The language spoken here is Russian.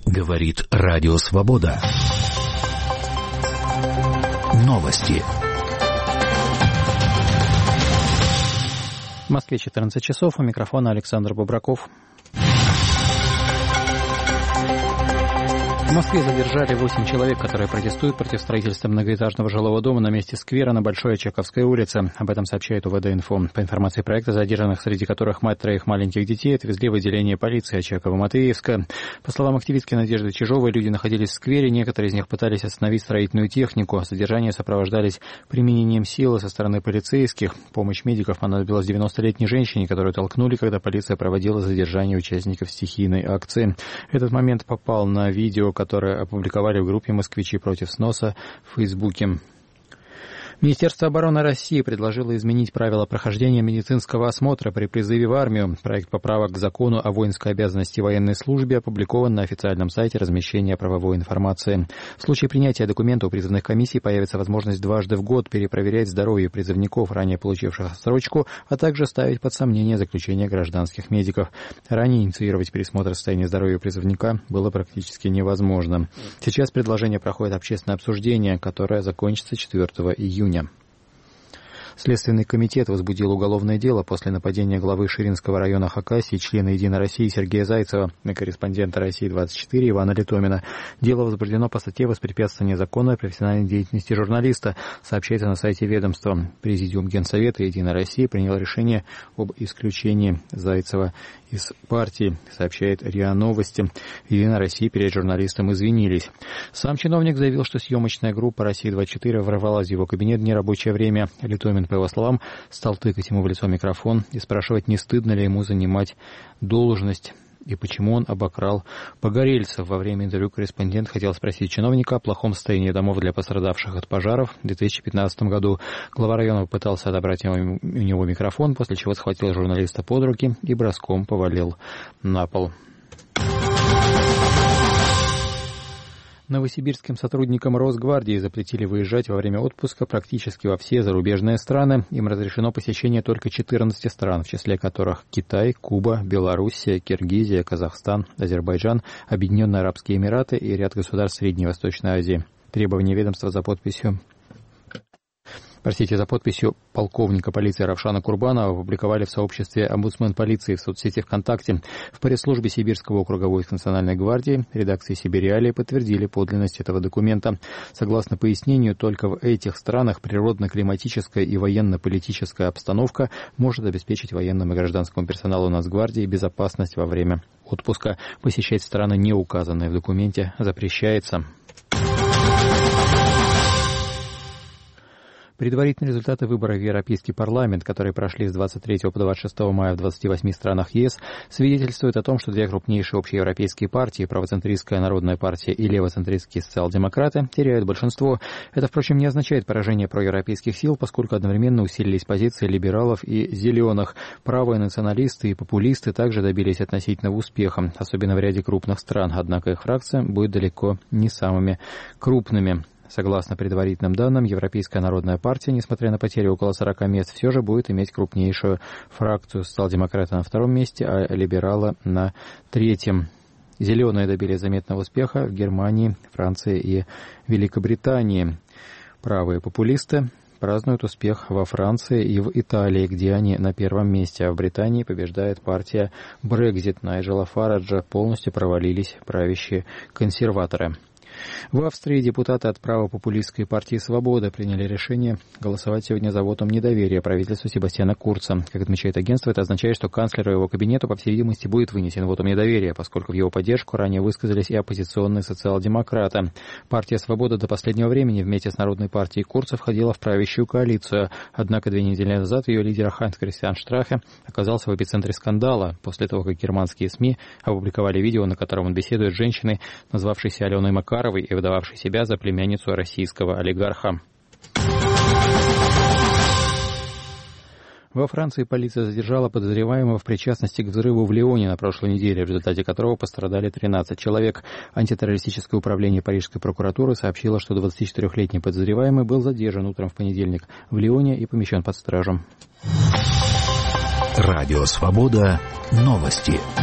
Говорит Радио Свобода. Новости. В Москве 14 часов. У микрофона Александр Бобраков. В Москве задержали 8 человек, которые протестуют против строительства многоэтажного жилого дома на месте сквера на Большой Очаковской улице. Об этом сообщает УВД-инфо. По информации проекта, задержанных, среди которых мать 3 маленьких детей, отвезли в отделение полиции Очаково-Матвеевска. По словам активистки Надежды Чижовой, люди находились в сквере, некоторые из них пытались остановить строительную технику. Задержания сопровождались применением силы со стороны полицейских. Помощь медиков понадобилась 90-летней женщине, которую толкнули, когда полиция проводила задержание участников стихийной акции. Этот момент попал на видео, которые опубликовали в группе «Москвичи против сноса» в Фейсбуке. Министерство обороны России предложило изменить правила прохождения медицинского осмотра при призыве в армию. Проект поправок к закону о воинской обязанности и военной службе опубликован на официальном сайте размещения правовой информации. В случае принятия документа у призывных комиссий появится возможность дважды в год перепроверять здоровье призывников, ранее получивших отсрочку, а также ставить под сомнение заключение гражданских медиков. Ранее инициировать пересмотр состояния здоровья призывника было практически невозможно. Сейчас предложение проходит общественное обсуждение, которое закончится 4 июня. Следственный комитет возбудил уголовное дело после нападения главы Ширинского района Хакасии, члена «Единой России» Сергея Зайцева на корреспондента «России-24» Ивана Литомина. Дело возбуждено по статье «Воспрепятствование законной профессиональной деятельности журналиста», сообщается на сайте ведомства. Президиум Генсовета «Единой России» принял решение об исключении Зайцева из партии, сообщает РИА Новости. «Единая Россия» перед журналистом извинились. Сам чиновник заявил, что съемочная группа «России-24» ворвалась в его кабинет в нерабочее время. Литомин, по его словам, стал тыкать ему в лицо микрофон и спрашивать, не стыдно ли ему занимать должность и почему он обокрал погорельцев. Во время интервью корреспондент хотел спросить чиновника о плохом состоянии домов для пострадавших от пожаров в 2015 году. Глава района попытался отобрать у него микрофон, после чего схватил журналиста под руки и броском повалил на пол. Новосибирским сотрудникам Росгвардии запретили выезжать во время отпуска практически во все зарубежные страны. Им разрешено посещение только 14 стран, в числе которых Китай, Куба, Белоруссия, Киргизия, Казахстан, Азербайджан, Объединенные Арабские Эмираты и ряд государств Средней и Восточной Азии. Требования ведомства за подписью полковника полиции Равшана Курбанова опубликовали в сообществе «Омбудсмен полиции» в соцсети ВКонтакте. В пресс-службе Сибирского округа войск Национальной гвардии редакции «Сибириалии» подтвердили подлинность этого документа. Согласно пояснению, только в этих странах природно-климатическая и военно-политическая обстановка может обеспечить военному и гражданскому персоналу Нацгвардии безопасность во время отпуска. Посещать страны, не указанные в документе, запрещается. Предварительные результаты выборов в Европейский парламент, которые прошли с 23 по 26 мая в 28 странах ЕС, свидетельствуют о том, что две крупнейшие общеевропейские партии, правоцентристская Народная партия и левоцентристские социал-демократы, теряют большинство. Это, впрочем, не означает поражение проевропейских сил, поскольку одновременно усилились позиции либералов и зеленых. Правые националисты и популисты также добились относительного успеха, особенно в ряде крупных стран, однако их фракция будет далеко не самыми крупными. Согласно предварительным данным, Европейская народная партия, несмотря на потери около 40 мест, все же будет иметь крупнейшую фракцию. Социал-демократы на втором месте, а либералы на третьем. Зеленые добились заметного успеха в Германии, Франции и Великобритании. Правые популисты празднуют успех во Франции и в Италии, где они на первом месте, а в Британии побеждает партия Брексит. Найджела Фараджа полностью провалились правящие консерваторы. В Австрии депутаты от правопопулистской партии «Свобода» приняли решение голосовать сегодня за вотум недоверия правительству Себастьяна Курца. Как отмечает агентство, это означает, что канцлеру и его кабинету, по всей видимости, будет вынесен вотум недоверия, поскольку в его поддержку ранее высказались и оппозиционные социал-демократы. Партия «Свобода» до последнего времени вместе с Народной партией Курца входила в правящую коалицию. Однако 2 недели назад ее лидер Ханс-Кристиан Штрахе оказался в эпицентре скандала после того, как германские СМИ опубликовали видео, на котором он беседует с женщиной, назвавшейся Аленой Макаровой и выдававшей себя за племянницу российского олигарха. Во Франции полиция задержала подозреваемого в причастности к взрыву в Лионе на прошлой неделе, в результате которого пострадали 13 человек. Антитеррористическое управление Парижской прокуратуры сообщило, что 24-летний подозреваемый был задержан утром в понедельник в Лионе и помещен под стражу. Радио «Свобода». Новости.